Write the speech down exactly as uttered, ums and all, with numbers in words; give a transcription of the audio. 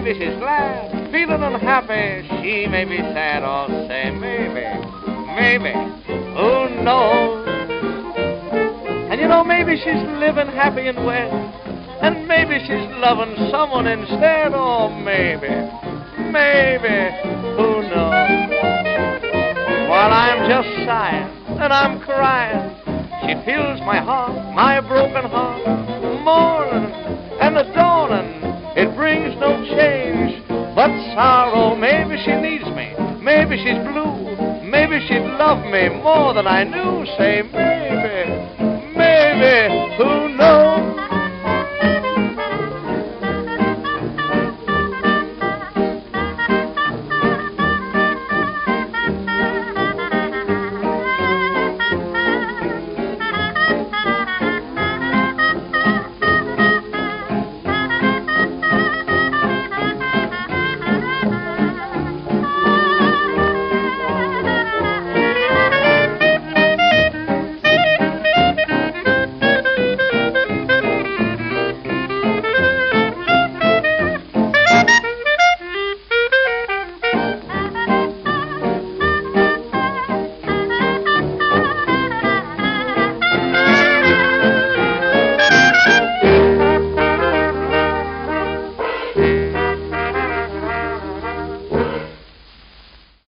maybe she's glad, feeling unhappy. She may be sad, or say maybe, maybe, who knows? And you know, maybe she's living happy and well, and maybe she's loving someone instead, or maybe, maybe, who knows? While I'm just sighing and I'm crying, she fills my heart, my broken heart, morning and the dawning. It brings no change but sorrow. Maybe she needs me, maybe she's blue, maybe she'd love me more than I knew. Say maybe, maybe, who knows?